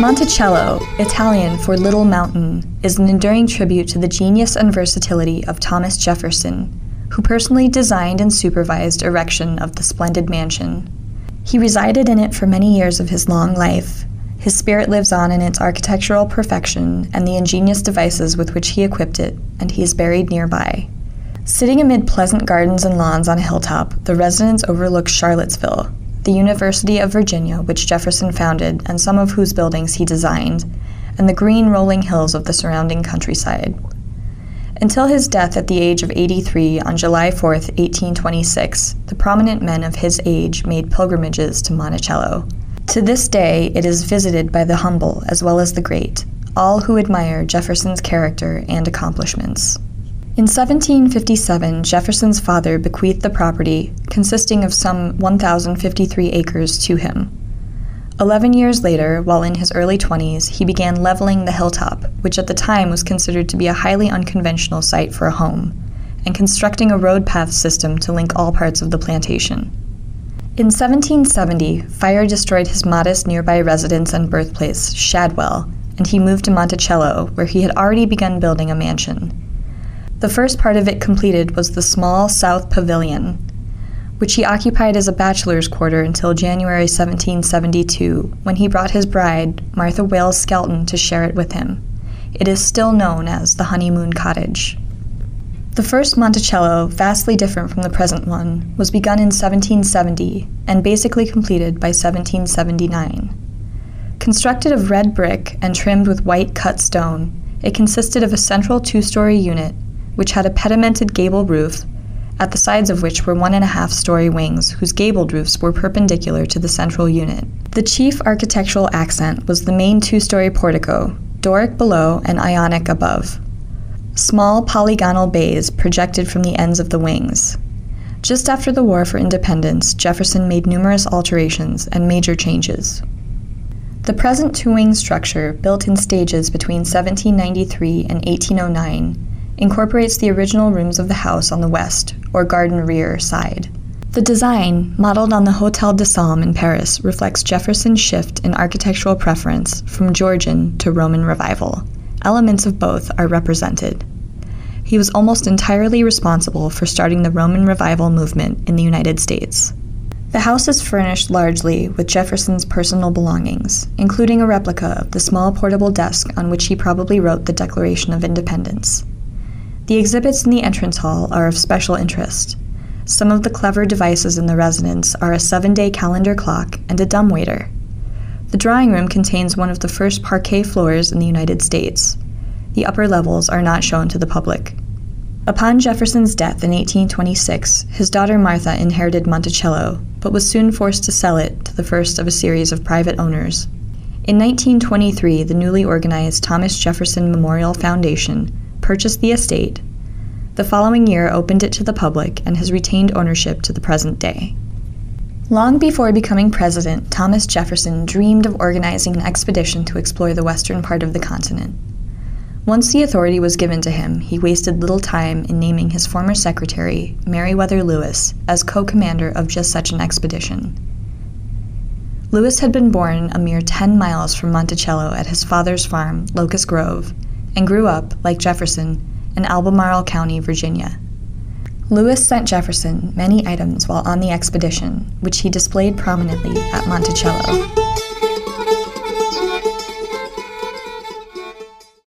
Monticello, Italian for Little Mountain, is an enduring tribute to the genius and versatility of Thomas Jefferson, who personally designed and supervised erection of the splendid mansion. He resided in it for many years of his long life. His spirit lives on in its architectural perfection and the ingenious devices with which he equipped it, and he is buried nearby. Sitting amid pleasant gardens and lawns on a hilltop, the residence overlooks Charlottesville, the University of Virginia, which Jefferson founded and some of whose buildings he designed, and the green rolling hills of the surrounding countryside. Until his death at the age of 83 on July 4, 1826, the prominent men of his age made pilgrimages to Monticello. To this day, it is visited by the humble as well as the great, all who admire Jefferson's character and accomplishments. In 1757, Jefferson's father bequeathed the property, consisting of some 1,053 acres, to him. 11 years later, while in his early 20s, he began leveling the hilltop, which at the time was considered to be a highly unconventional site for a home, and constructing a road path system to link all parts of the plantation. In 1770, fire destroyed his modest nearby residence and birthplace, Shadwell, and he moved to Monticello, where he had already begun building a mansion. The first part of it completed was the small South Pavilion, which he occupied as a bachelor's quarter until January 1772, when he brought his bride, Martha Wales Skelton, to share it with him. It is still known as the Honeymoon Cottage. The first Monticello, vastly different from the present one, was begun in 1770 and basically completed by 1779. Constructed of red brick and trimmed with white cut stone, it consisted of a central two-story unit which had a pedimented gable roof, at the sides of which were 1.5-story wings whose gabled roofs were perpendicular to the central unit. The chief architectural accent was the main two-story portico, Doric below and Ionic above. Small polygonal bays projected from the ends of the wings. Just after the War for Independence, Jefferson made numerous alterations and major changes. The present two-wing structure, built in stages between 1793 and 1809, incorporates the original rooms of the house on the west, or garden rear, side. The design, modeled on the Hôtel de Salm in Paris, reflects Jefferson's shift in architectural preference from Georgian to Roman Revival. Elements of both are represented. He was almost entirely responsible for starting the Roman Revival movement in the United States. The house is furnished largely with Jefferson's personal belongings, including a replica of the small portable desk on which he probably wrote the Declaration of Independence. The exhibits in the entrance hall are of special interest. Some of the clever devices in the residence are a 7-day calendar clock and a dumbwaiter. The drawing room contains one of the first parquet floors in the United States. The upper levels are not shown to the public. Upon Jefferson's death in 1826, his daughter Martha inherited Monticello, but was soon forced to sell it to the first of a series of private owners. In 1923, the newly organized Thomas Jefferson Memorial Foundation purchased the estate. The following year opened it to the public and has retained ownership to the present day. Long before becoming president, Thomas Jefferson dreamed of organizing an expedition to explore the western part of the continent. Once the authority was given to him, he wasted little time in naming his former secretary, Meriwether Lewis, as co-commander of just such an expedition. Lewis had been born a mere 10 miles from Monticello at his father's farm, Locust Grove, and grew up, like Jefferson, in Albemarle County, Virginia. Lewis sent Jefferson many items while on the expedition, which he displayed prominently at Monticello.